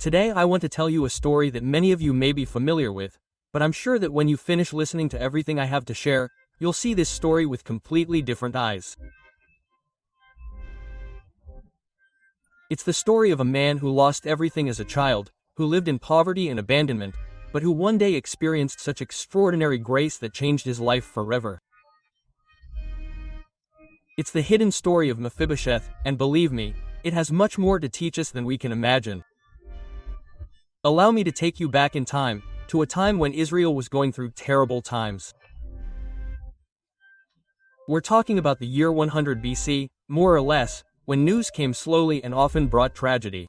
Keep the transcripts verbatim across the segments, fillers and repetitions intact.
Today I want to tell you a story that many of you may be familiar with, but I'm sure that when you finish listening to everything I have to share, you'll see this story with completely different eyes. It's the story of a man who lost everything as a child, who lived in poverty and abandonment, but who one day experienced such extraordinary grace that changed his life forever. It's the hidden story of Mephibosheth, and believe me, it has much more to teach us than we can imagine. Allow me to take you back in time, to a time when Israel was going through terrible times. We're talking about the year one hundred B C, more or less, when news came slowly and often brought tragedy.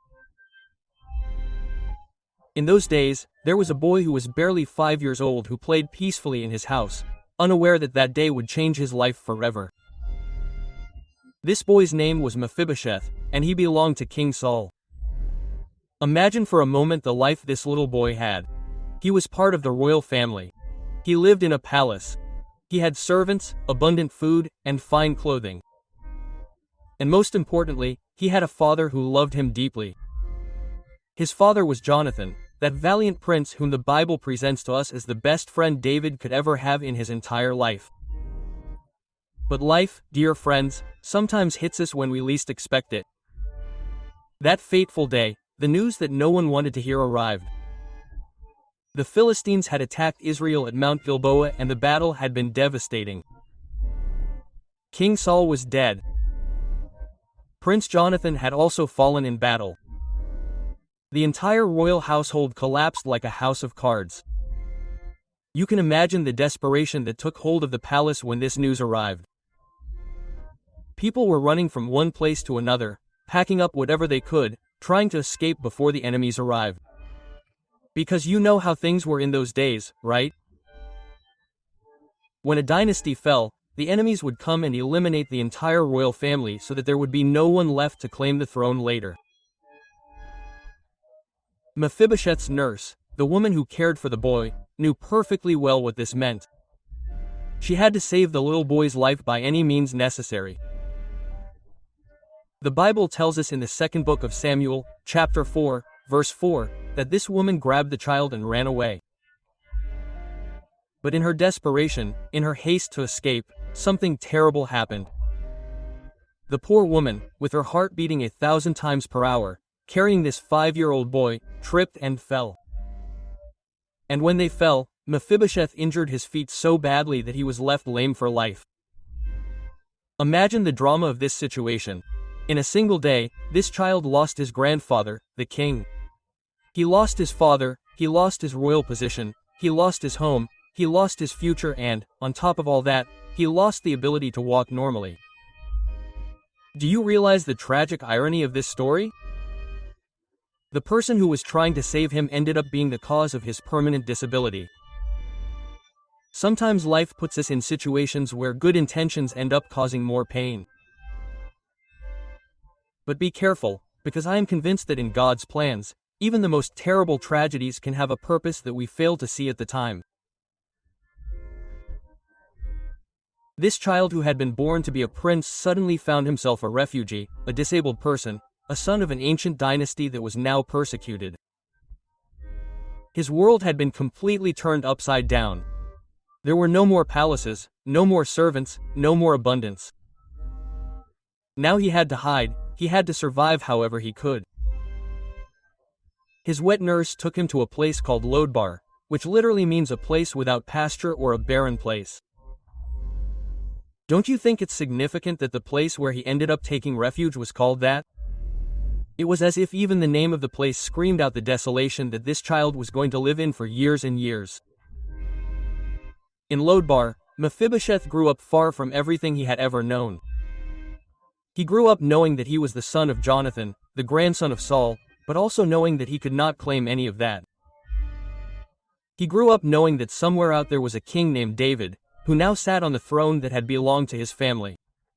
In those days, there was a boy who was barely five years old who played peacefully in his house, unaware that that day would change his life forever. This boy's name was Mephibosheth, and he belonged to King Saul. Imagine for a moment the life this little boy had. He was part of the royal family. He lived in a palace. He had servants, abundant food, and fine clothing. And most importantly, he had a father who loved him deeply. His father was Jonathan, that valiant prince whom the Bible presents to us as the best friend David could ever have in his entire life. But life, dear friends, sometimes hits us when we least expect it. That fateful day, the news that no one wanted to hear arrived. The Philistines had attacked Israel at Mount Gilboa and the battle had been devastating. King Saul was dead. Prince Jonathan had also fallen in battle. The entire royal household collapsed like a house of cards. You can imagine the desperation that took hold of the palace when this news arrived. People were running from one place to another, packing up whatever they could, trying to escape before the enemies arrived. Because you know how things were in those days, right? When a dynasty fell, the enemies would come and eliminate the entire royal family so that there would be no one left to claim the throne later. Mephibosheth's nurse, the woman who cared for the boy, knew perfectly well what this meant. She had to save the little boy's life by any means necessary. The Bible tells us in the second book of Samuel, chapter four, verse four, that this woman grabbed the child and ran away. But in her desperation, in her haste to escape, something terrible happened. The poor woman, with her heart beating a thousand times per hour, carrying this five-year-old boy, tripped and fell. And when they fell, Mephibosheth injured his feet so badly that he was left lame for life. Imagine the drama of this situation. In a single day, this child lost his grandfather, the king. He lost his father, he lost his royal position, he lost his home, he lost his future and, on top of all that, he lost the ability to walk normally. Do you realize the tragic irony of this story? The person who was trying to save him ended up being the cause of his permanent disability. Sometimes life puts us in situations where good intentions end up causing more pain. But be careful, because I am convinced that in God's plans, even the most terrible tragedies can have a purpose that we fail to see at the time. This child who had been born to be a prince suddenly found himself a refugee, a disabled person, a son of an ancient dynasty that was now persecuted. His world had been completely turned upside down. There were no more palaces, no more servants, no more abundance. Now he had to hide, he had to survive however he could. His wet nurse took him to a place called Lodebar, which literally means a place without pasture or a barren place. Don't you think it's significant that the place where he ended up taking refuge was called that? It was as if even the name of the place screamed out the desolation that this child was going to live in for years and years. In Lodebar, Mephibosheth grew up far from everything he had ever known. He grew up knowing that he was the son of Jonathan, the grandson of Saul, but also knowing that he could not claim any of that. He grew up knowing that somewhere out there was a king named David, who now sat on the throne that had belonged to his family.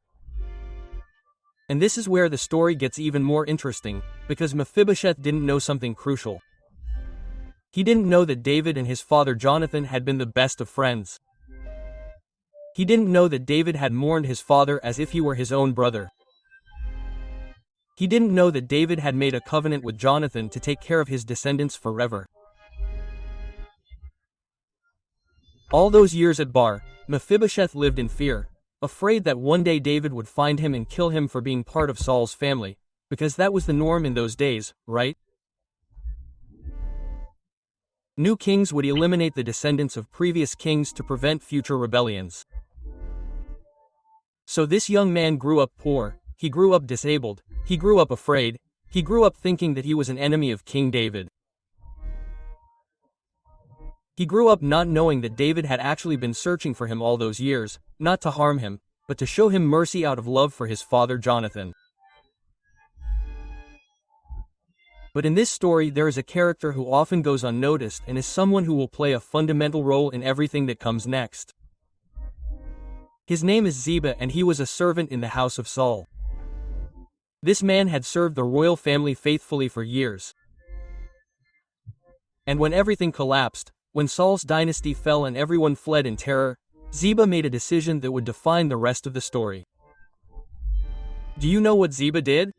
And this is where the story gets even more interesting, because Mephibosheth didn't know something crucial. He didn't know that David and his father Jonathan had been the best of friends. He didn't know that David had mourned his father as if he were his own brother. He didn't know that David had made a covenant with Jonathan to take care of his descendants forever. All those years at Bar, Mephibosheth lived in fear, afraid that one day David would find him and kill him for being part of Saul's family, because that was the norm in those days, right? New kings would eliminate the descendants of previous kings to prevent future rebellions. So this young man grew up poor, he grew up disabled, he grew up afraid, he grew up thinking that he was an enemy of King David. He grew up not knowing that David had actually been searching for him all those years, not to harm him, but to show him mercy out of love for his father Jonathan. But in this story there is a character who often goes unnoticed and is someone who will play a fundamental role in everything that comes next. His name is Ziba, and he was a servant in the house of Saul. This man had served the royal family faithfully for years. And when everything collapsed, when Saul's dynasty fell and everyone fled in terror, Ziba made a decision that would define the rest of the story. Do you know what Ziba did?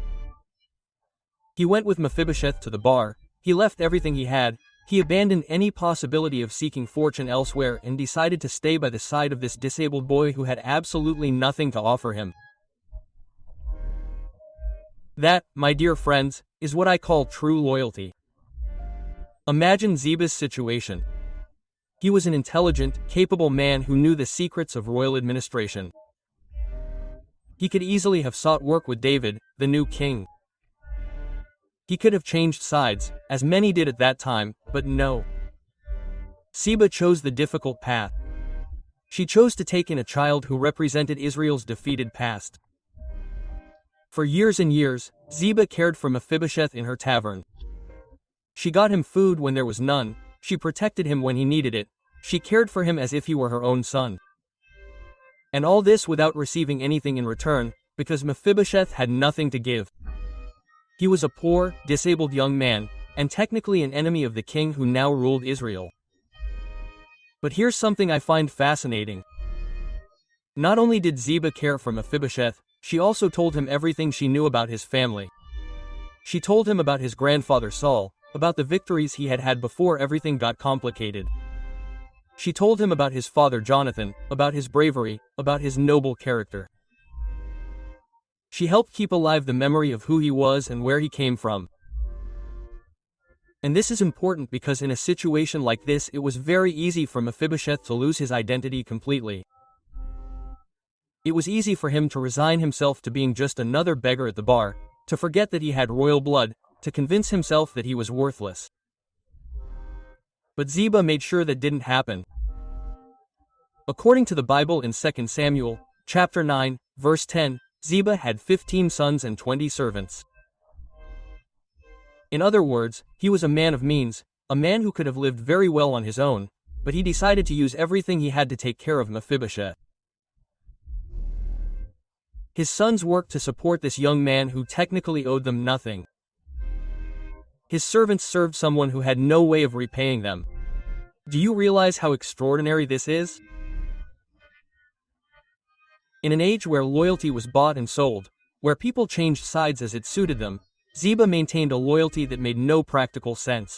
He went with Mephibosheth to the bar, he left everything he had, he abandoned any possibility of seeking fortune elsewhere and decided to stay by the side of this disabled boy who had absolutely nothing to offer him. That, my dear friends, is what I call true loyalty. Imagine Ziba's situation. He was an intelligent, capable man who knew the secrets of royal administration. He could easily have sought work with David, the new king. He could have changed sides, as many did at that time, but no. Ziba chose the difficult path. She chose to take in a child who represented Israel's defeated past. For years and years, Ziba cared for Mephibosheth in her tavern. She got him food when there was none, she protected him when he needed it, she cared for him as if he were her own son. And all this without receiving anything in return, because Mephibosheth had nothing to give. He was a poor, disabled young man, and technically an enemy of the king who now ruled Israel. But here's something I find fascinating. Not only did Ziba care for Mephibosheth, she also told him everything she knew about his family. She told him about his grandfather Saul, about the victories he had had before everything got complicated. She told him about his father Jonathan, about his bravery, about his noble character. She helped keep alive the memory of who he was and where he came from. And this is important because in a situation like this it was very easy for Mephibosheth to lose his identity completely. It was easy for him to resign himself to being just another beggar at the bar, to forget that he had royal blood, to convince himself that he was worthless. But Ziba made sure that didn't happen. According to the Bible in Second Samuel, chapter nine, verse ten, Ziba had fifteen sons and twenty servants. In other words, he was a man of means, a man who could have lived very well on his own, but he decided to use everything he had to take care of Mephibosheth. His sons worked to support this young man who technically owed them nothing. His servants served someone who had no way of repaying them. Do you realize how extraordinary this is? In an age where loyalty was bought and sold, where people changed sides as it suited them, Ziba maintained a loyalty that made no practical sense.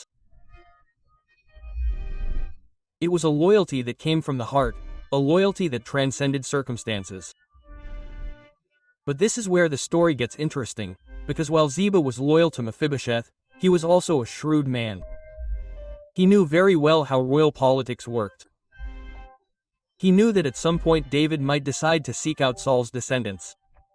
It was a loyalty that came from the heart, a loyalty that transcended circumstances. But this is where the story gets interesting, because while Ziba was loyal to Mephibosheth, he was also a shrewd man. He knew very well how royal politics worked. He knew that at some point David might decide to seek out Saul's descendants.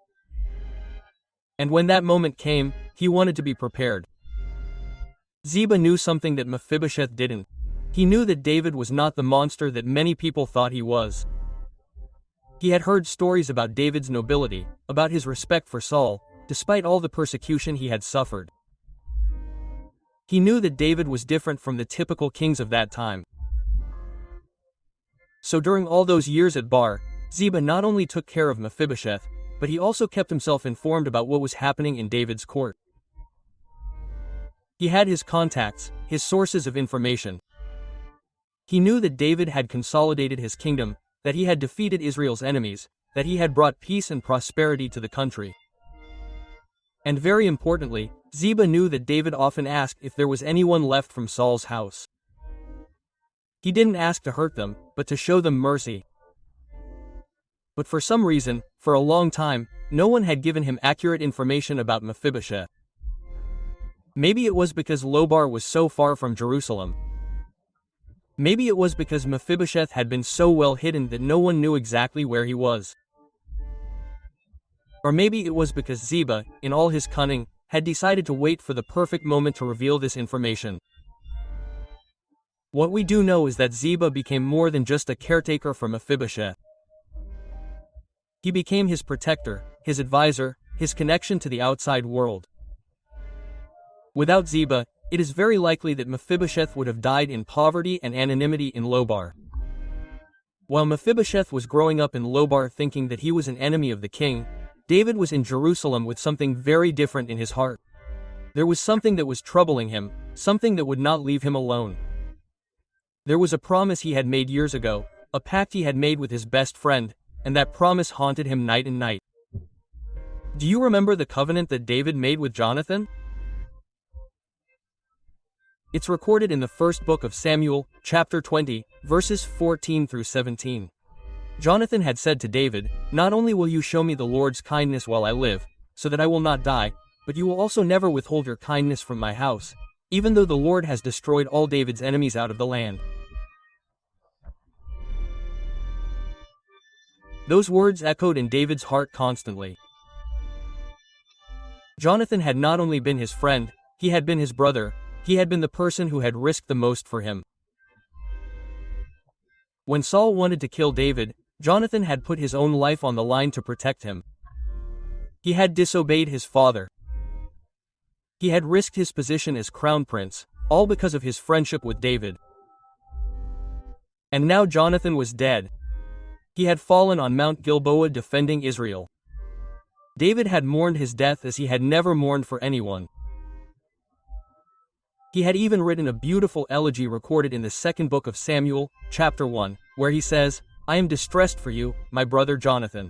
And when that moment came, he wanted to be prepared. Ziba knew something that Mephibosheth didn't. He knew that David was not the monster that many people thought he was. He had heard stories about David's nobility, about his respect for Saul, despite all the persecution he had suffered. He knew that David was different from the typical kings of that time. So during all those years at Bar, Ziba not only took care of Mephibosheth, but he also kept himself informed about what was happening in David's court. He had his contacts, his sources of information. He knew that David had consolidated his kingdom, that he had defeated Israel's enemies, that he had brought peace and prosperity to the country. And very importantly, Ziba knew that David often asked if there was anyone left from Saul's house. He didn't ask to hurt them, but to show them mercy. But for some reason, for a long time, no one had given him accurate information about Mephibosheth. Maybe it was because Lobar was so far from Jerusalem. Maybe it was because Mephibosheth had been so well hidden that no one knew exactly where he was. Or maybe it was because Ziba, in all his cunning, had decided to wait for the perfect moment to reveal this information. What we do know is that Ziba became more than just a caretaker for Mephibosheth. He became his protector, his advisor, his connection to the outside world. Without Ziba, it is very likely that Mephibosheth would have died in poverty and anonymity in Lobar. While Mephibosheth was growing up in Lobar thinking that he was an enemy of the king, David was in Jerusalem with something very different in his heart. There was something that was troubling him, something that would not leave him alone. There was a promise he had made years ago, a pact he had made with his best friend, and that promise haunted him night and night. Do you remember the covenant that David made with Jonathan? It's recorded in the first book of Samuel, chapter twenty, verses fourteen through seventeen. Jonathan had said to David, "Not only will you show me the Lord's kindness while I live, so that I will not die, but you will also never withhold your kindness from my house, even though the Lord has destroyed all David's enemies out of the land." Those words echoed in David's heart constantly. Jonathan had not only been his friend, he had been his brother, he had been the person who had risked the most for him. When Saul wanted to kill David, Jonathan had put his own life on the line to protect him. He had disobeyed his father. He had risked his position as crown prince, all because of his friendship with David. And now Jonathan was dead. He had fallen on Mount Gilboa defending Israel. David had mourned his death as he had never mourned for anyone. He had even written a beautiful elegy recorded in the second book of Samuel, chapter one, where he says, "I am distressed for you, my brother Jonathan.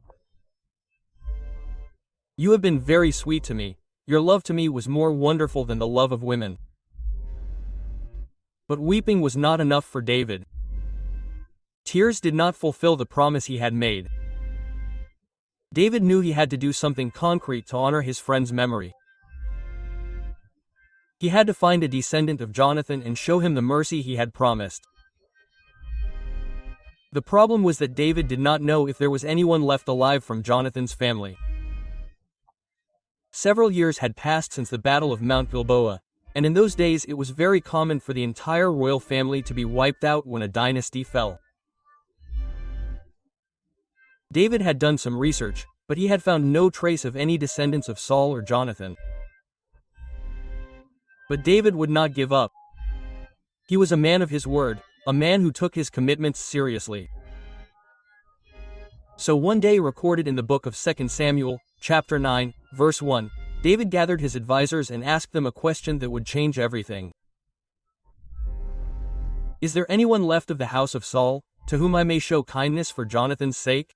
You have been very sweet to me. Your love to me was more wonderful than the love of women." But weeping was not enough for David. Tears did not fulfill the promise he had made. David knew he had to do something concrete to honor his friend's memory. He had to find a descendant of Jonathan and show him the mercy he had promised. The problem was that David did not know if there was anyone left alive from Jonathan's family. Several years had passed since the Battle of Mount Gilboa, and in those days it was very common for the entire royal family to be wiped out when a dynasty fell. David had done some research, but he had found no trace of any descendants of Saul or Jonathan. But David would not give up. He was a man of his word, a man who took his commitments seriously. So one day, recorded in the book of Second Samuel, chapter nine, verse one, David gathered his advisors and asked them a question that would change everything. "Is there anyone left of the house of Saul, to whom I may show kindness for Jonathan's sake?"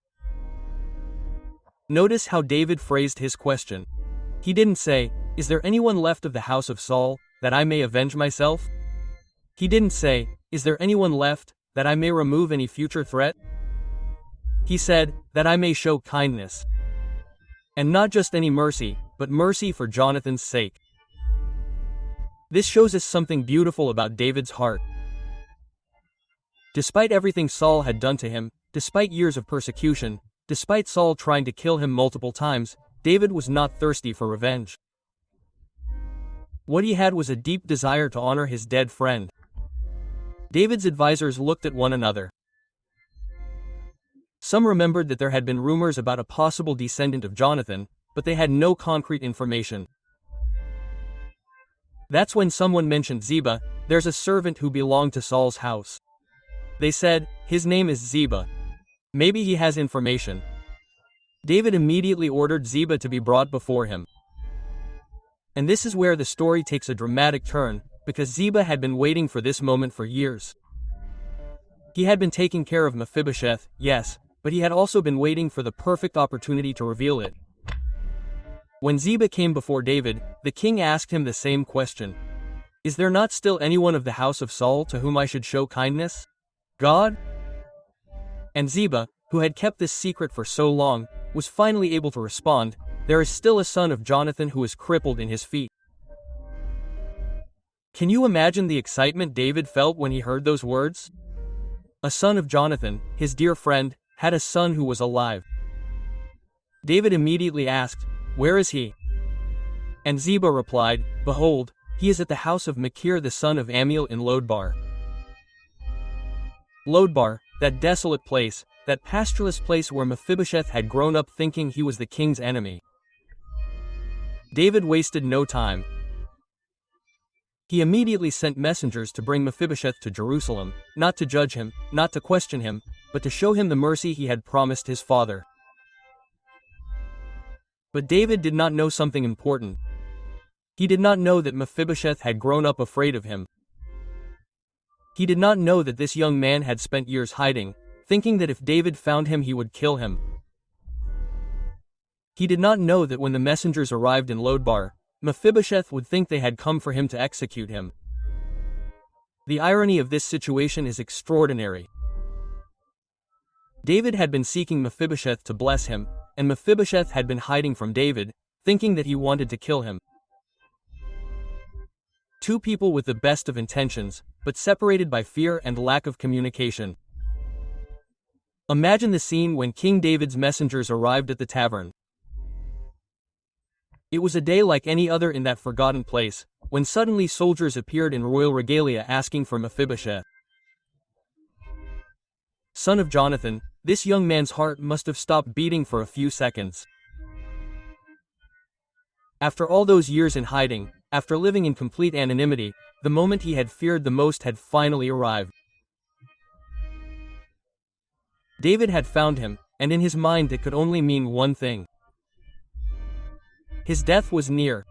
Notice how David phrased his question. He didn't say, "Is there anyone left of the house of Saul, that I may avenge myself?" He didn't say, "Is there anyone left, that I may remove any future threat?" He said, "That I may show kindness." And not just any mercy, but mercy for Jonathan's sake. This shows us something beautiful about David's heart. Despite everything Saul had done to him, despite years of persecution, despite Saul trying to kill him multiple times, David was not thirsty for revenge. What he had was a deep desire to honor his dead friend. David's advisors looked at one another. Some remembered that there had been rumors about a possible descendant of Jonathan, but they had no concrete information. That's when someone mentioned Ziba. "There's a servant who belonged to Saul's house." They said, "His name is Ziba. Maybe he has information." David immediately ordered Ziba to be brought before him. And this is where the story takes a dramatic turn, because Ziba had been waiting for this moment for years. He had been taking care of Mephibosheth, yes, but he had also been waiting for the perfect opportunity to reveal it. When Ziba came before David, the king asked him the same question. Is there not still anyone of the house of Saul to whom I should show kindness? God? And Ziba, who had kept this secret for so long, was finally able to respond, there is still a son of Jonathan who is crippled in his feet. Can you imagine the excitement David felt when he heard those words? A son of Jonathan, his dear friend, had a son who was alive. David immediately asked, Where is he? And Ziba replied, Behold, he is at the house of Machir the son of Ammiel in Lodebar. Lodebar, that desolate place, that pastureless place where Mephibosheth had grown up thinking he was the king's enemy. David wasted no time. He immediately sent messengers to bring Mephibosheth to Jerusalem, not to judge him, not to question him, but to show him the mercy he had promised his father. But David did not know something important. He did not know that Mephibosheth had grown up afraid of him. He did not know that this young man had spent years hiding, thinking that if David found him he would kill him. He did not know that when the messengers arrived in Lodebar, Mephibosheth would think they had come for him to execute him. The irony of this situation is extraordinary. David had been seeking Mephibosheth to bless him, and Mephibosheth had been hiding from David, thinking that he wanted to kill him. Two people with the best of intentions, but separated by fear and lack of communication. Imagine the scene when King David's messengers arrived at the tavern. It was a day like any other in that forgotten place, when suddenly soldiers appeared in royal regalia asking for Mephibosheth. Son of Jonathan, this young man's heart must have stopped beating for a few seconds. After all those years in hiding, after living in complete anonymity, the moment he had feared the most had finally arrived. David had found him, and in his mind it could only mean one thing. His death was near.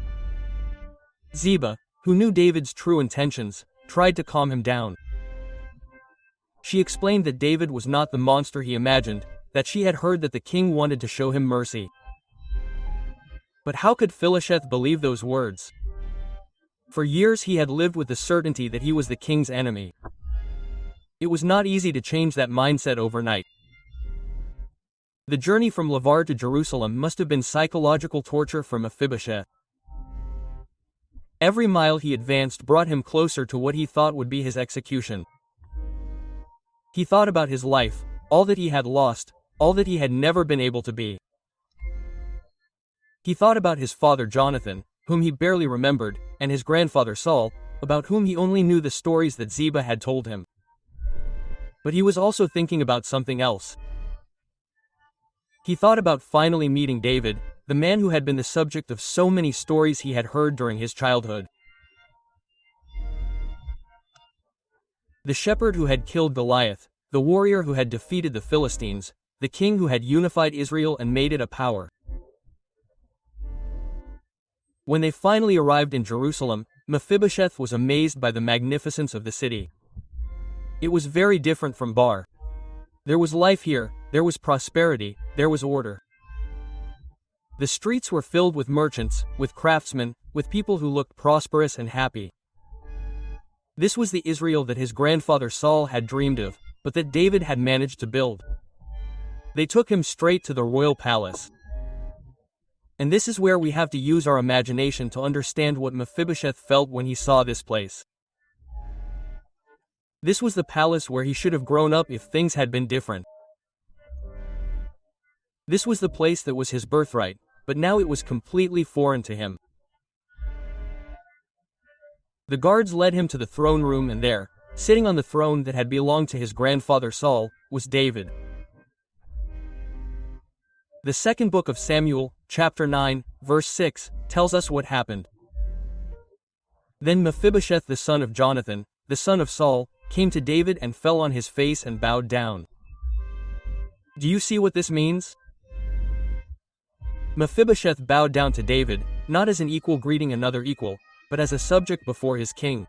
Ziba, who knew David's true intentions, tried to calm him down. She explained that David was not the monster he imagined, that she had heard that the king wanted to show him mercy. But how could Mephibosheth believe those words? For years he had lived with the certainty that he was the king's enemy. It was not easy to change that mindset overnight. The journey from Lodebar to Jerusalem must have been psychological torture for Mephibosheth. Every mile he advanced brought him closer to what he thought would be his execution. He thought about his life, all that he had lost, all that he had never been able to be. He thought about his father Jonathan, whom he barely remembered, and his grandfather Saul, about whom he only knew the stories that Ziba had told him. But he was also thinking about something else. He thought about finally meeting David, the man who had been the subject of so many stories he had heard during his childhood. The shepherd who had killed Goliath, the warrior who had defeated the Philistines, the king who had unified Israel and made it a power. When they finally arrived in Jerusalem, Mephibosheth was amazed by the magnificence of the city. It was very different from Bar. There was life here, there was prosperity, there was order. The streets were filled with merchants, with craftsmen, with people who looked prosperous and happy. This was the Israel that his grandfather Saul had dreamed of, but that David had managed to build. They took him straight to the royal palace. And this is where we have to use our imagination to understand what Mephibosheth felt when he saw this place. This was the palace where he should have grown up if things had been different. This was the place that was his birthright, but now it was completely foreign to him. The guards led him to the throne room, and there, sitting on the throne that had belonged to his grandfather Saul, was David. The second book of Samuel, chapter nine, verse six, tells us what happened. Then Mephibosheth the son of Jonathan, the son of Saul, came to David and fell on his face and bowed down. Do you see what this means? Mephibosheth bowed down to David, not as an equal greeting another equal, but as a subject before his king.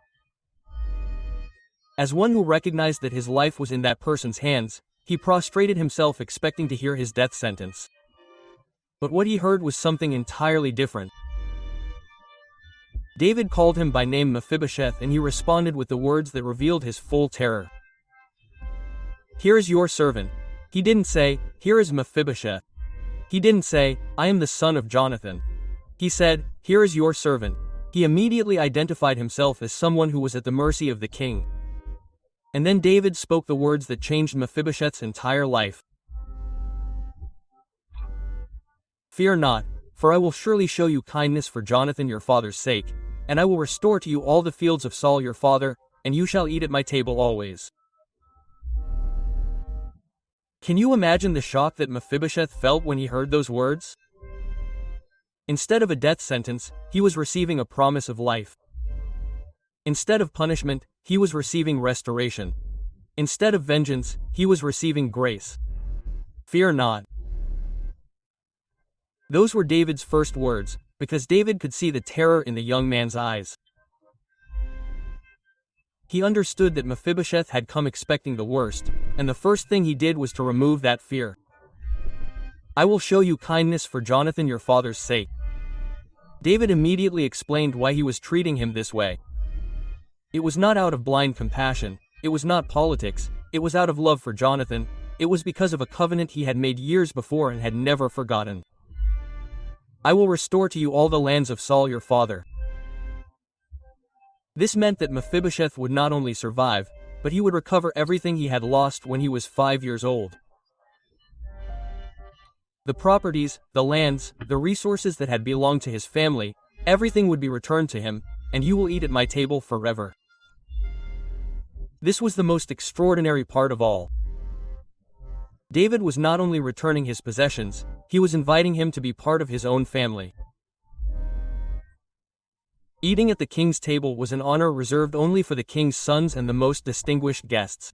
As one who recognized that his life was in that person's hands, he prostrated himself expecting to hear his death sentence. But what he heard was something entirely different. David called him by name Mephibosheth, and he responded with the words that revealed his full terror. "Here is your servant." He didn't say, "Here is Mephibosheth." He didn't say, "I am the son of Jonathan." He said, "Here is your servant." He immediately identified himself as someone who was at the mercy of the king. And then David spoke the words that changed Mephibosheth's entire life. "Fear not, for I will surely show you kindness for Jonathan your father's sake, and I will restore to you all the fields of Saul your father, and you shall eat at my table always." Can you imagine the shock that Mephibosheth felt when he heard those words? Instead of a death sentence, he was receiving a promise of life. Instead of punishment, he was receiving restoration. Instead of vengeance, he was receiving grace. Fear not. Those were David's first words, because David could see the terror in the young man's eyes. He understood that Mephibosheth had come expecting the worst, and the first thing he did was to remove that fear. "I will show you kindness for Jonathan your father's sake." David immediately explained why he was treating him this way. It was not out of blind compassion, it was not politics, it was out of love for Jonathan, it was because of a covenant he had made years before and had never forgotten. "I will restore to you all the lands of Saul your father." This meant that Mephibosheth would not only survive, but he would recover everything he had lost when he was five years old. The properties, the lands, the resources that had belonged to his family, everything would be returned to him, and you will eat at my table forever. This was the most extraordinary part of all. David was not only returning his possessions, he was inviting him to be part of his own family. Eating at the king's table was an honor reserved only for the king's sons and the most distinguished guests.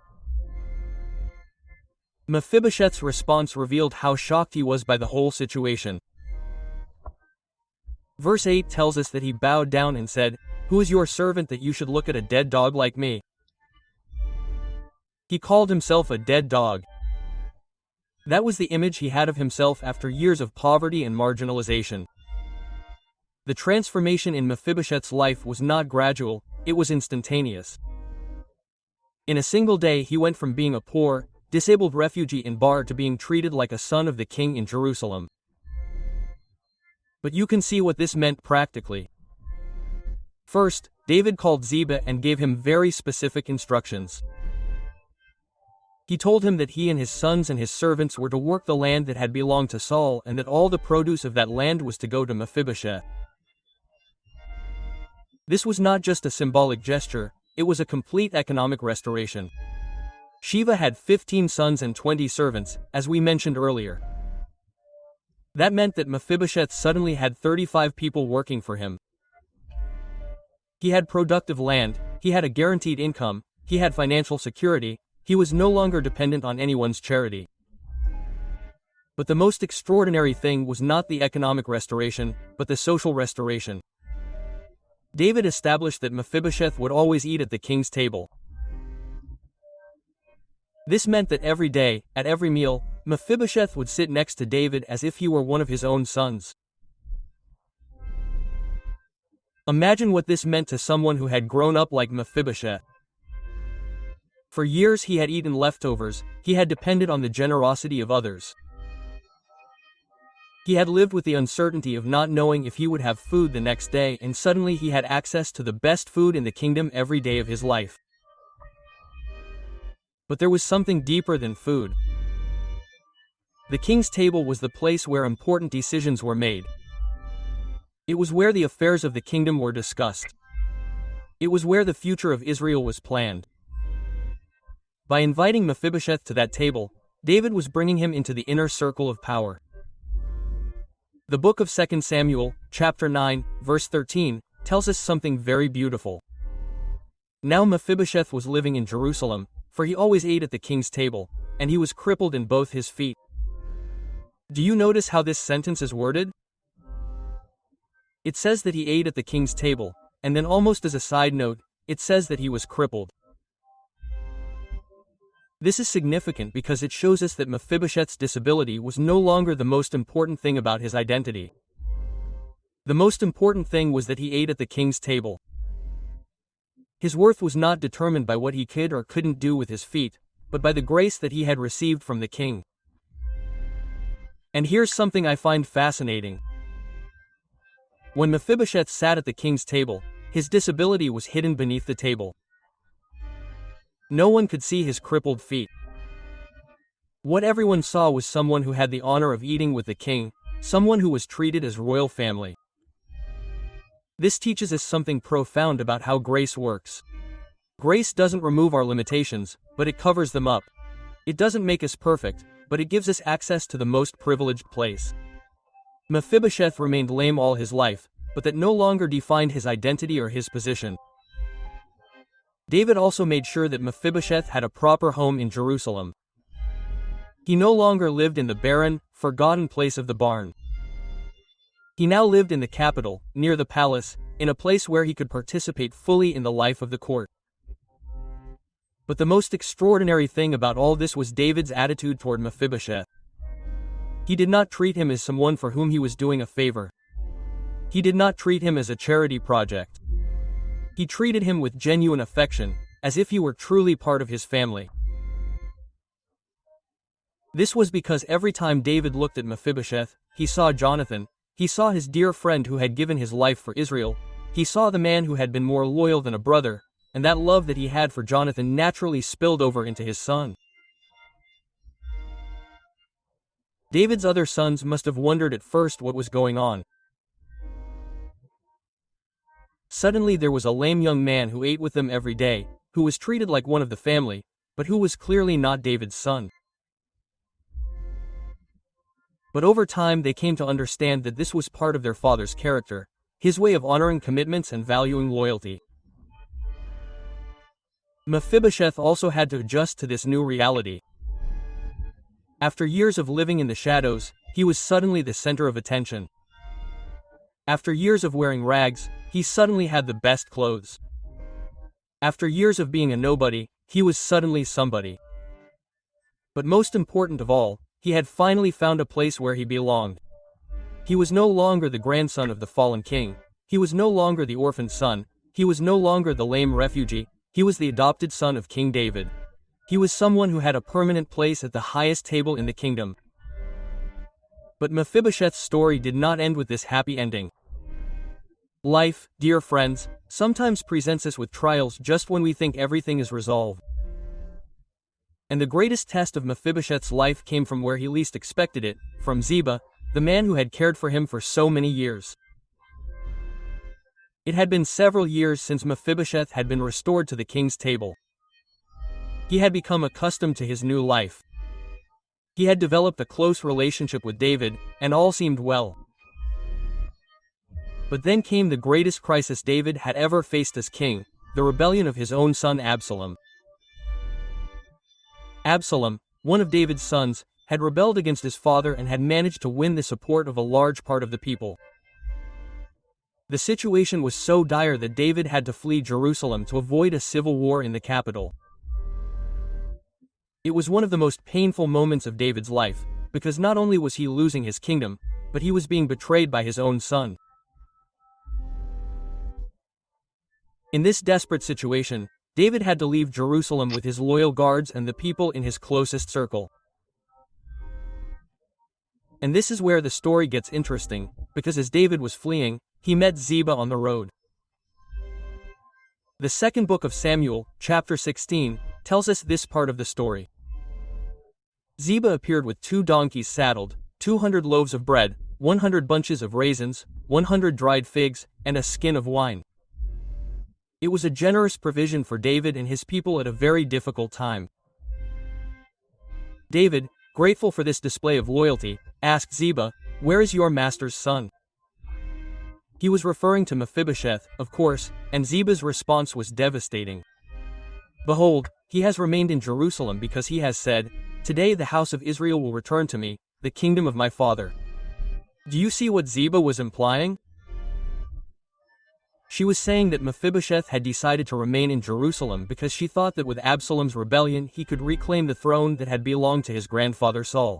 Mephibosheth's response revealed how shocked he was by the whole situation. Verse eight tells us that he bowed down and said, "Who is your servant that you should look at a dead dog like me?" He called himself a dead dog. That was the image he had of himself after years of poverty and marginalization. The transformation in Mephibosheth's life was not gradual, it was instantaneous. In a single day he went from being a poor, disabled refugee in Bar to being treated like a son of the king in Jerusalem. But you can see what this meant practically. First, David called Ziba and gave him very specific instructions. He told him that he and his sons and his servants were to work the land that had belonged to Saul and that all the produce of that land was to go to Mephibosheth. This was not just a symbolic gesture, it was a complete economic restoration. Sheva had fifteen sons and twenty servants, as we mentioned earlier. That meant that Mephibosheth suddenly had thirty-five people working for him. He had productive land, he had a guaranteed income, he had financial security, he was no longer dependent on anyone's charity. But the most extraordinary thing was not the economic restoration, but the social restoration. David established that Mephibosheth would always eat at the king's table. This meant that every day, at every meal, Mephibosheth would sit next to David as if he were one of his own sons. Imagine what this meant to someone who had grown up like Mephibosheth. For years he had eaten leftovers, he had depended on the generosity of others. He had lived with the uncertainty of not knowing if he would have food the next day, and suddenly he had access to the best food in the kingdom every day of his life. But there was something deeper than food. The king's table was the place where important decisions were made. It was where the affairs of the kingdom were discussed. It was where the future of Israel was planned. By inviting Mephibosheth to that table, David was bringing him into the inner circle of power. The book of Second Samuel, chapter nine, verse thirteen, tells us something very beautiful. Now Mephibosheth was living in Jerusalem, for he always ate at the king's table, and he was crippled in both his feet. Do you notice how this sentence is worded? It says that he ate at the king's table, and then almost as a side note, it says that he was crippled. This is significant because it shows us that Mephibosheth's disability was no longer the most important thing about his identity. The most important thing was that he ate at the king's table. His worth was not determined by what he could or couldn't do with his feet, but by the grace that he had received from the king. And here's something I find fascinating. When Mephibosheth sat at the king's table, his disability was hidden beneath the table. No one could see his crippled feet. What everyone saw was someone who had the honor of eating with the king, someone who was treated as royal family. This teaches us something profound about how grace works. Grace doesn't remove our limitations, but it covers them up. It doesn't make us perfect, but it gives us access to the most privileged place. Mephibosheth remained lame all his life, but that no longer defined his identity or his position. David also made sure that Mephibosheth had a proper home in Jerusalem. He no longer lived in the barren, forgotten place of the barn. He now lived in the capital, near the palace, in a place where he could participate fully in the life of the court. But the most extraordinary thing about all this was David's attitude toward Mephibosheth. He did not treat him as someone for whom he was doing a favor. He did not treat him as a charity project. He treated him with genuine affection, as if he were truly part of his family. This was because every time David looked at Mephibosheth, he saw Jonathan, he saw his dear friend who had given his life for Israel, he saw the man who had been more loyal than a brother, and that love that he had for Jonathan naturally spilled over into his son. David's other sons must have wondered at first what was going on. Suddenly there was a lame young man who ate with them every day, who was treated like one of the family, but who was clearly not David's son. But over time they came to understand that this was part of their father's character, his way of honoring commitments and valuing loyalty. Mephibosheth also had to adjust to this new reality. After years of living in the shadows, he was suddenly the center of attention. After years of wearing rags, he suddenly had the best clothes. After years of being a nobody, he was suddenly somebody. But most important of all, he had finally found a place where he belonged. He was no longer the grandson of the fallen king. He was no longer the orphaned son. He was no longer the lame refugee. He was the adopted son of King David. He was someone who had a permanent place at the highest table in the kingdom. But Mephibosheth's story did not end with this happy ending. Life, dear friends, sometimes presents us with trials just when we think everything is resolved. And the greatest test of Mephibosheth's life came from where he least expected it, from Ziba, the man who had cared for him for so many years. It had been several years since Mephibosheth had been restored to the king's table. He had become accustomed to his new life. He had developed a close relationship with David, and all seemed well. But then came the greatest crisis David had ever faced as king, the rebellion of his own son Absalom. Absalom, one of David's sons, had rebelled against his father and had managed to win the support of a large part of the people. The situation was so dire that David had to flee Jerusalem to avoid a civil war in the capital. It was one of the most painful moments of David's life, because not only was he losing his kingdom, but he was being betrayed by his own son. In this desperate situation, David had to leave Jerusalem with his loyal guards and the people in his closest circle. And this is where the story gets interesting, because as David was fleeing, he met Ziba on the road. The second book of Samuel, chapter sixteen, tells us this part of the story. Ziba appeared with two donkeys saddled, two hundred loaves of bread, one hundred bunches of raisins, one hundred dried figs, and a skin of wine. It was a generous provision for David and his people at a very difficult time. David, grateful for this display of loyalty, asked Ziba, "Where is your master's son?" He was referring to Mephibosheth, of course, and Ziba's response was devastating. "Behold, he has remained in Jerusalem because he has said, 'Today the house of Israel will return to me, the kingdom of my father.'" Do you see what Ziba was implying? She was saying that Mephibosheth had decided to remain in Jerusalem because she thought that with Absalom's rebellion he could reclaim the throne that had belonged to his grandfather Saul.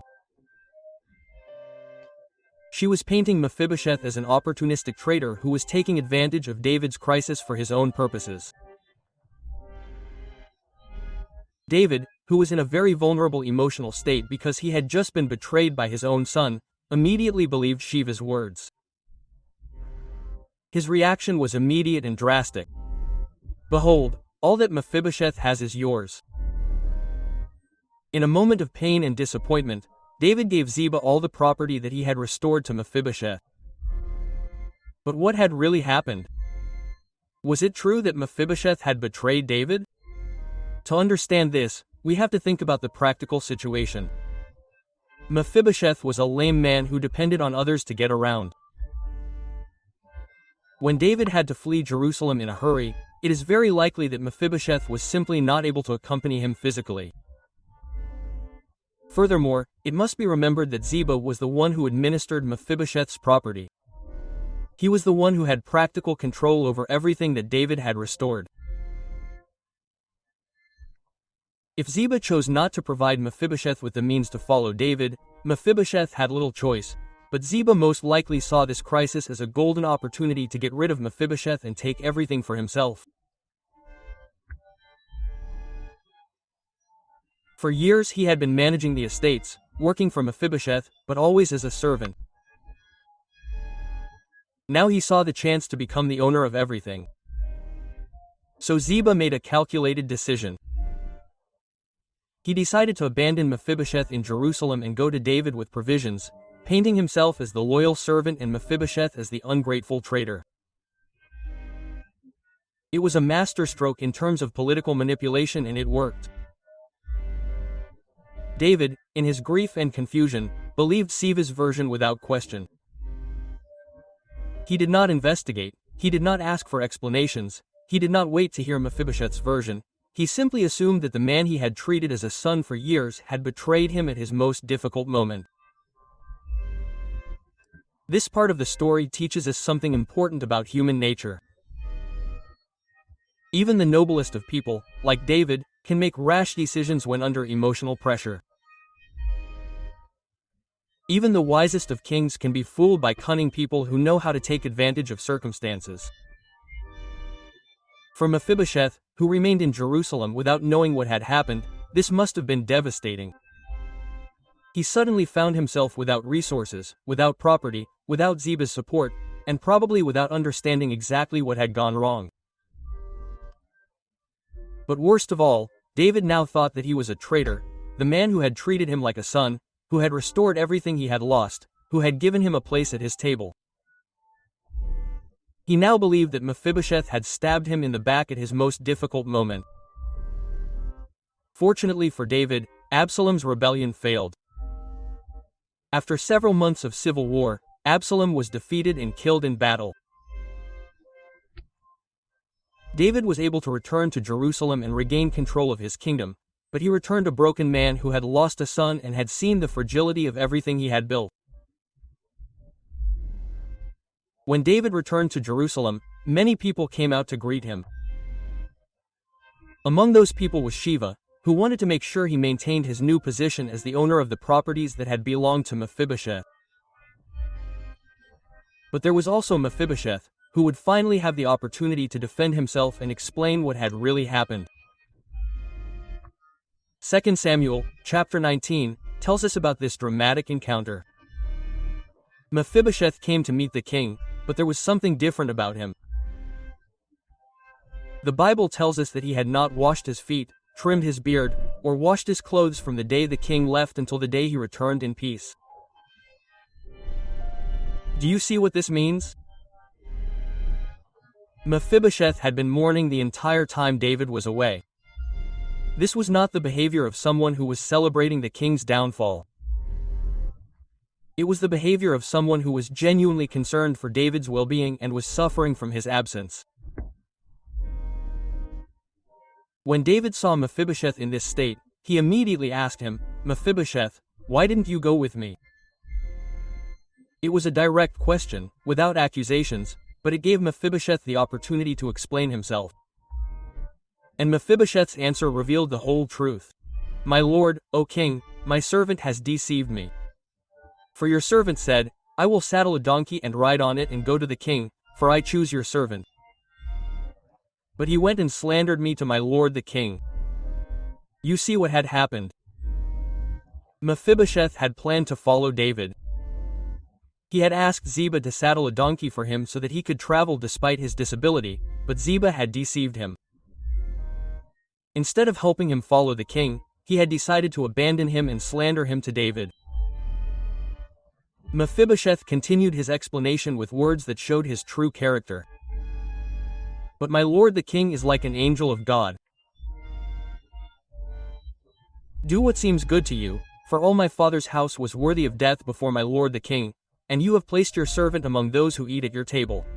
She was painting Mephibosheth as an opportunistic traitor who was taking advantage of David's crisis for his own purposes. David, who was in a very vulnerable emotional state because he had just been betrayed by his own son, immediately believed Shiva's words. His reaction was immediate and drastic. "Behold, all that Mephibosheth has is yours." In a moment of pain and disappointment, David gave Ziba all the property that he had restored to Mephibosheth. But what had really happened? Was it true that Mephibosheth had betrayed David? To understand this, we have to think about the practical situation. Mephibosheth was a lame man who depended on others to get around. When David had to flee Jerusalem in a hurry, it is very likely that Mephibosheth was simply not able to accompany him physically. Furthermore, it must be remembered that Ziba was the one who administered Mephibosheth's property. He was the one who had practical control over everything that David had restored. If Ziba chose not to provide Mephibosheth with the means to follow David, Mephibosheth had little choice, but Ziba most likely saw this crisis as a golden opportunity to get rid of Mephibosheth and take everything for himself. For years he had been managing the estates, working for Mephibosheth, but always as a servant. Now he saw the chance to become the owner of everything. So Ziba made a calculated decision. He decided to abandon Mephibosheth in Jerusalem and go to David with provisions, painting himself as the loyal servant and Mephibosheth as the ungrateful traitor. It was a masterstroke in terms of political manipulation, and it worked. David, in his grief and confusion, believed Ziba's version without question. He did not investigate, he did not ask for explanations, he did not wait to hear Mephibosheth's version. He simply assumed that the man he had treated as a son for years had betrayed him at his most difficult moment. This part of the story teaches us something important about human nature. Even the noblest of people, like David, can make rash decisions when under emotional pressure. Even the wisest of kings can be fooled by cunning people who know how to take advantage of circumstances. For Mephibosheth, who remained in Jerusalem without knowing what had happened, this must have been devastating. He suddenly found himself without resources, without property, without Ziba's support, and probably without understanding exactly what had gone wrong. But worst of all, David now thought that he was a traitor, the man who had treated him like a son, who had restored everything he had lost, who had given him a place at his table. He now believed that Mephibosheth had stabbed him in the back at his most difficult moment. Fortunately for David, Absalom's rebellion failed. After several months of civil war, Absalom was defeated and killed in battle. David was able to return to Jerusalem and regain control of his kingdom, but he returned a broken man who had lost a son and had seen the fragility of everything he had built. When David returned to Jerusalem, many people came out to greet him. Among those people was Shiva, who wanted to make sure he maintained his new position as the owner of the properties that had belonged to Mephibosheth. But there was also Mephibosheth, who would finally have the opportunity to defend himself and explain what had really happened. Second Samuel, chapter nineteen, tells us about this dramatic encounter. Mephibosheth came to meet the king, but there was something different about him. The Bible tells us that he had not washed his feet, trimmed his beard, or washed his clothes from the day the king left until the day he returned in peace. Do you see what this means? Mephibosheth had been mourning the entire time David was away. This was not the behavior of someone who was celebrating the king's downfall. It was the behavior of someone who was genuinely concerned for David's well-being and was suffering from his absence. When David saw Mephibosheth in this state, he immediately asked him, "Mephibosheth, why didn't you go with me?" It was a direct question, without accusations, but it gave Mephibosheth the opportunity to explain himself. And Mephibosheth's answer revealed the whole truth. "My lord, O king, my servant has deceived me. For your servant said, I will saddle a donkey and ride on it and go to the king, for I choose your servant. But he went and slandered me to my lord the king." You see what had happened. Mephibosheth had planned to follow David. He had asked Ziba to saddle a donkey for him so that he could travel despite his disability, but Ziba had deceived him. Instead of helping him follow the king, he had decided to abandon him and slander him to David. Mephibosheth continued his explanation with words that showed his true character. "But my lord the king is like an angel of God. Do what seems good to you, for all my father's house was worthy of death before my lord the king, and you have placed your servant among those who eat at your table.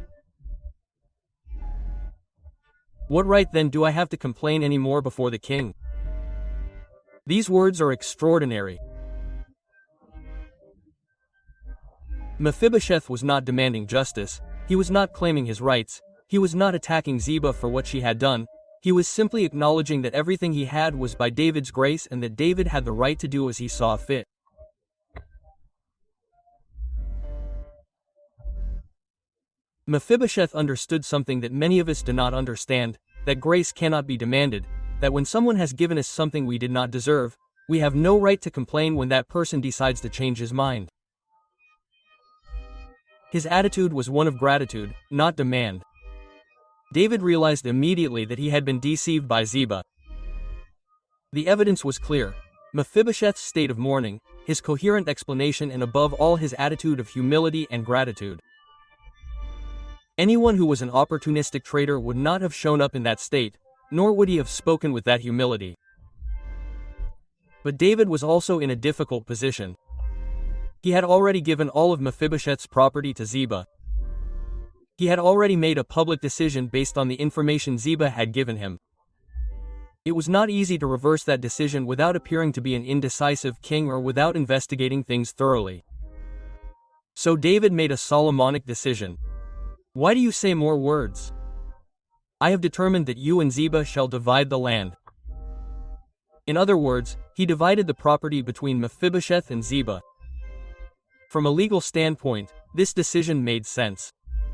What right then do I have to complain any more before the king?" These words are extraordinary. Mephibosheth was not demanding justice, he was not claiming his rights, he was not attacking Ziba for what she had done, he was simply acknowledging that everything he had was by David's grace and that David had the right to do as he saw fit. Mephibosheth understood something that many of us do not understand, that grace cannot be demanded, that when someone has given us something we did not deserve, we have no right to complain when that person decides to change his mind. His attitude was one of gratitude, not demand. David realized immediately that he had been deceived by Ziba. The evidence was clear: Mephibosheth's state of mourning, his coherent explanation, and above all his attitude of humility and gratitude. Anyone who was an opportunistic traitor would not have shown up in that state, nor would he have spoken with that humility. But David was also in a difficult position. He had already given all of Mephibosheth's property to Ziba. He had already made a public decision based on the information Ziba had given him. It was not easy to reverse that decision without appearing to be an indecisive king or without investigating things thoroughly. So David made a Solomonic decision. "Why do you say more words? I have determined that you and Ziba shall divide the land." In other words, he divided the property between Mephibosheth and Ziba. From a legal standpoint, this decision made sense.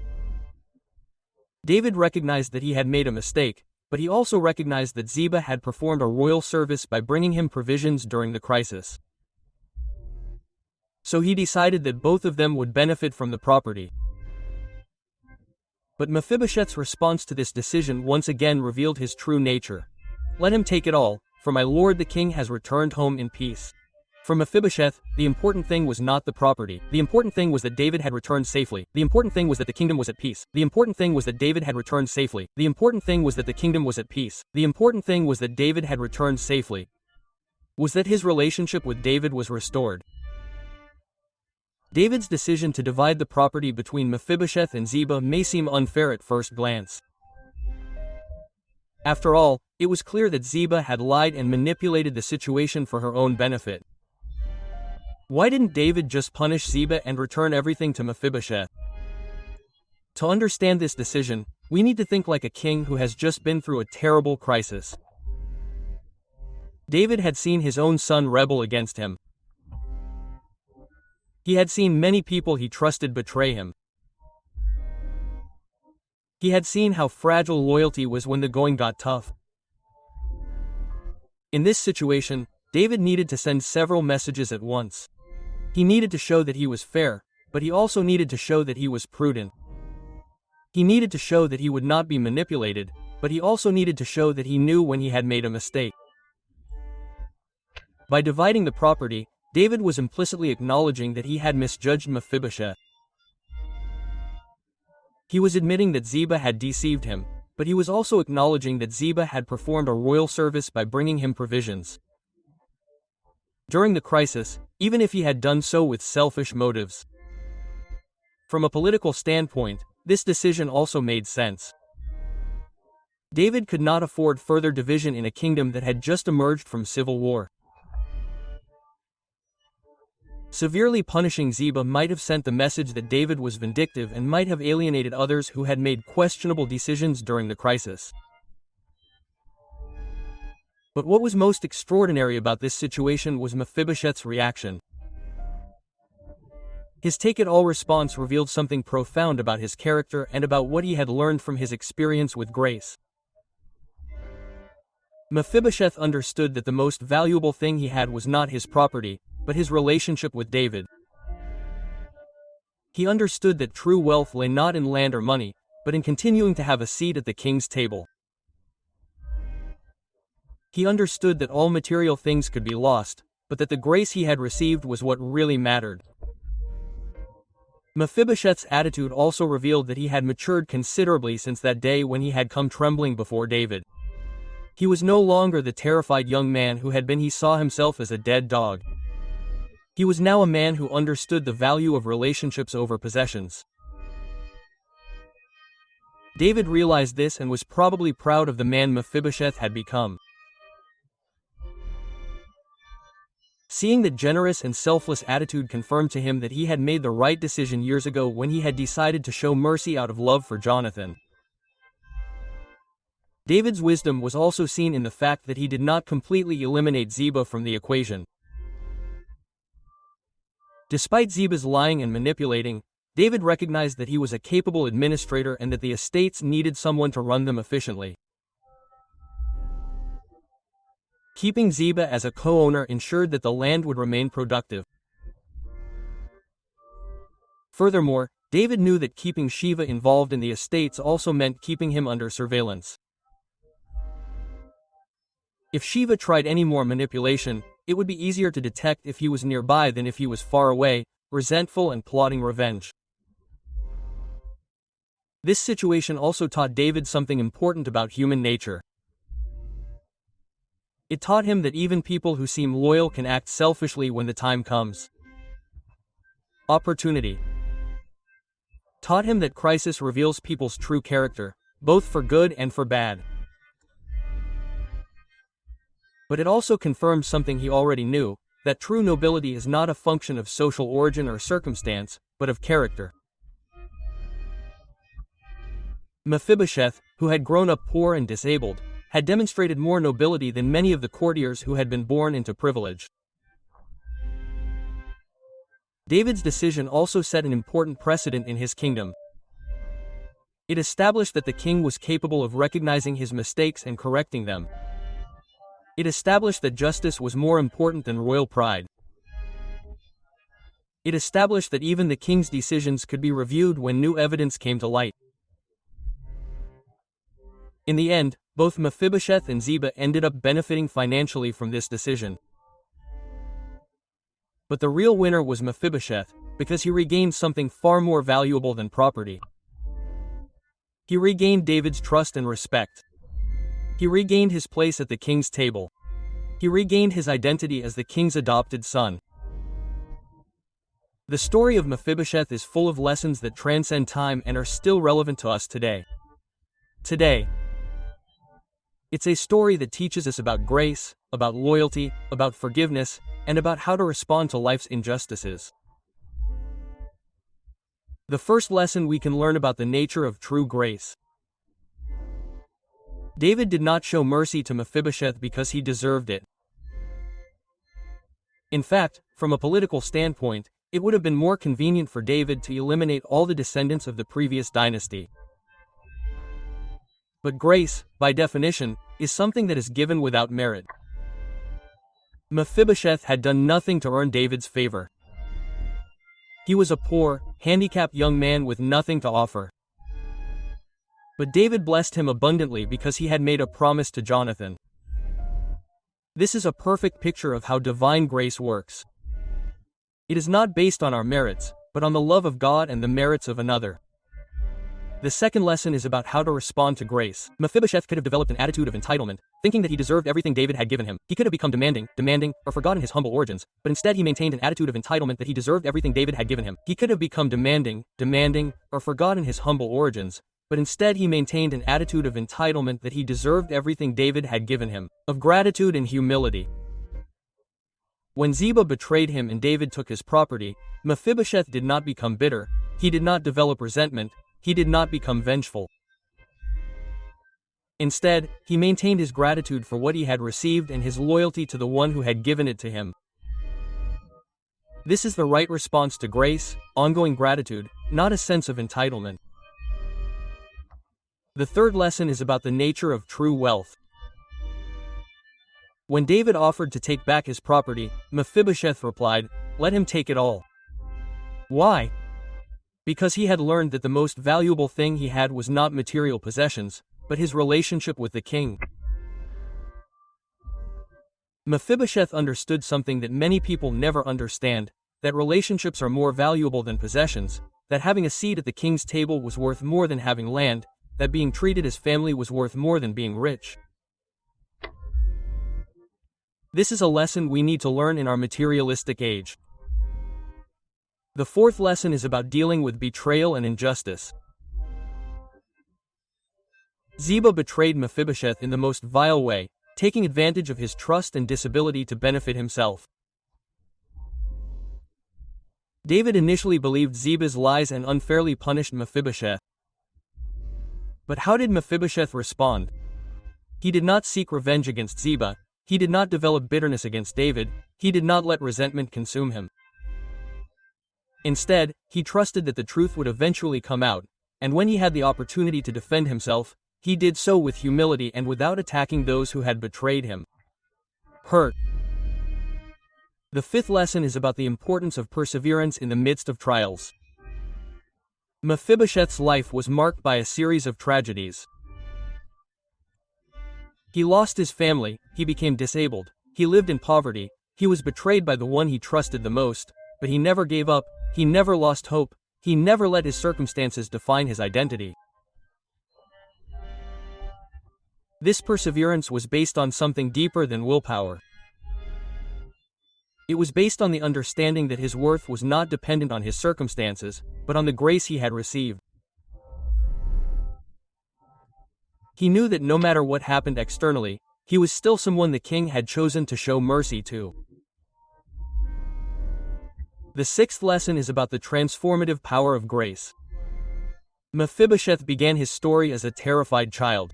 David recognized that he had made a mistake, but he also recognized that Ziba had performed a royal service by bringing him provisions during the crisis. So he decided that both of them would benefit from the property. But Mephibosheth's response to this decision once again revealed his true nature. "Let him take it all, for my lord the king has returned home in peace." For Mephibosheth, the important thing was not the property. The important thing was that David had returned safely. The important thing was that the kingdom was at peace. The important thing was that David had returned safely. The important thing was that the kingdom was at peace. The important thing was that David had returned safely. Was that his relationship with David was restored. David's decision to divide the property between Mephibosheth and Ziba may seem unfair at first glance. After all, it was clear that Ziba had lied and manipulated the situation for her own benefit. Why didn't David just punish Ziba and return everything to Mephibosheth? To understand this decision, we need to think like a king who has just been through a terrible crisis. David had seen his own son rebel against him. He had seen many people he trusted betray him. He had seen how fragile loyalty was when the going got tough. In this situation, David needed to send several messages at once. He needed to show that he was fair, but he also needed to show that he was prudent. He needed to show that he would not be manipulated, but he also needed to show that he knew when he had made a mistake. By dividing the property, David was implicitly acknowledging that he had misjudged Mephibosheth. He was admitting that Ziba had deceived him, but he was also acknowledging that Ziba had performed a royal service by bringing him provisions. During the crisis, even if he had done so with selfish motives. From a political standpoint, this decision also made sense. David could not afford further division in a kingdom that had just emerged from civil war. Severely punishing Ziba might have sent the message that David was vindictive and might have alienated others who had made questionable decisions during the crisis. But what was most extraordinary about this situation was Mephibosheth's reaction. His take-it-all response revealed something profound about his character and about what he had learned from his experience with grace. Mephibosheth understood that the most valuable thing he had was not his property, but his relationship with David. He understood that true wealth lay not in land or money, but in continuing to have a seat at the king's table. He understood that all material things could be lost, but that the grace he had received was what really mattered. Mephibosheth's attitude also revealed that he had matured considerably since that day when he had come trembling before David. He was no longer the terrified young man who had been. He saw himself as a dead dog. He was now a man who understood the value of relationships over possessions. David realized this and was probably proud of the man Mephibosheth had become. Seeing that generous and selfless attitude confirmed to him that he had made the right decision years ago when he had decided to show mercy out of love for Jonathan. David's wisdom was also seen in the fact that he did not completely eliminate Ziba from the equation. Despite Ziba's lying and manipulating, David recognized that he was a capable administrator and that the estates needed someone to run them efficiently. Keeping Ziba as a co-owner ensured that the land would remain productive. Furthermore, David knew that keeping Sheva involved in the estates also meant keeping him under surveillance. If Sheva tried any more manipulation, it would be easier to detect if he was nearby than if he was far away, resentful and plotting revenge. This situation also taught David something important about human nature. It taught him that even people who seem loyal can act selfishly when the time comes. Opportunity taught him that crisis reveals people's true character, both for good and for bad. But it also confirmed something he already knew, that true nobility is not a function of social origin or circumstance, but of character. Mephibosheth, who had grown up poor and disabled, had demonstrated more nobility than many of the courtiers who had been born into privilege. David's decision also set an important precedent in his kingdom. It established that the king was capable of recognizing his mistakes and correcting them. It established that justice was more important than royal pride. It established that even the king's decisions could be reviewed when new evidence came to light. In the end, both Mephibosheth and Ziba ended up benefiting financially from this decision. But the real winner was Mephibosheth, because he regained something far more valuable than property. He regained David's trust and respect. He regained his place at the king's table. He regained his identity as the king's adopted son. The story of Mephibosheth is full of lessons that transcend time and are still relevant to us today. Today, it's a story that teaches us about grace, about loyalty, about forgiveness, and about how to respond to life's injustices. The first lesson we can learn about the nature of true grace. David did not show mercy to Mephibosheth because he deserved it. In fact, from a political standpoint, it would have been more convenient for David to eliminate all the descendants of the previous dynasty. But grace, by definition, is something that is given without merit. Mephibosheth had done nothing to earn David's favor. He was a poor, handicapped young man with nothing to offer. But David blessed him abundantly because he had made a promise to Jonathan. This is a perfect picture of how divine grace works. It is not based on our merits, but on the love of God and the merits of another. The second lesson is about how to respond to grace. Mephibosheth could have developed an attitude of entitlement, thinking that he deserved everything David had given him. He could have become demanding, demanding, or forgotten his humble origins, but instead he maintained an attitude of entitlement that he deserved everything David had given him. He could have become demanding, demanding, or forgotten his humble origins, but instead he maintained an attitude of entitlement that he deserved everything David had given him, of gratitude and humility. When Ziba betrayed him and David took his property, Mephibosheth did not become bitter, he did not develop resentment, he did not become vengeful. Instead, he maintained his gratitude for what he had received and his loyalty to the one who had given it to him. This is the right response to grace, ongoing gratitude, not a sense of entitlement. The third lesson is about the nature of true wealth. When David offered to take back his property, Mephibosheth replied, "Let him take it all." Why? Because he had learned that the most valuable thing he had was not material possessions, but his relationship with the king. Mephibosheth understood something that many people never understand, that relationships are more valuable than possessions, that having a seat at the king's table was worth more than having land, that being treated as family was worth more than being rich. This is a lesson we need to learn in our materialistic age. The fourth lesson is about dealing with betrayal and injustice. Ziba betrayed Mephibosheth in the most vile way, taking advantage of his trust and disability to benefit himself. David initially believed Ziba's lies and unfairly punished Mephibosheth. But how did Mephibosheth respond? He did not seek revenge against Ziba, he did not develop bitterness against David, he did not let resentment consume him. Instead, he trusted that the truth would eventually come out, and when he had the opportunity to defend himself, he did so with humility and without attacking those who had betrayed him. Hurt. The fifth lesson is about the importance of perseverance in the midst of trials. Mephibosheth's life was marked by a series of tragedies. He lost his family, he became disabled, he lived in poverty, he was betrayed by the one he trusted the most, but he never gave up, he never lost hope, he never let his circumstances define his identity. This perseverance was based on something deeper than willpower. It was based on the understanding that his worth was not dependent on his circumstances, but on the grace he had received. He knew that no matter what happened externally, he was still someone the king had chosen to show mercy to. The sixth lesson is about the transformative power of grace. Mephibosheth began his story as a terrified child.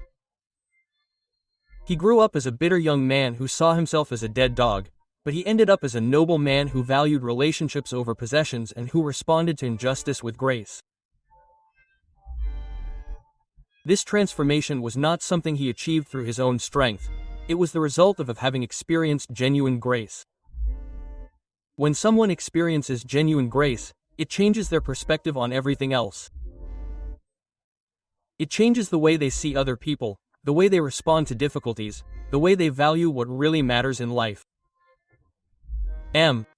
He grew up as a bitter young man who saw himself as a dead dog, but he ended up as a noble man who valued relationships over possessions and who responded to injustice with grace. This transformation was not something he achieved through his own strength, it was the result of having experienced genuine grace. When someone experiences genuine grace, it changes their perspective on everything else. It changes the way they see other people, the way they respond to difficulties, the way they value what really matters in life. M.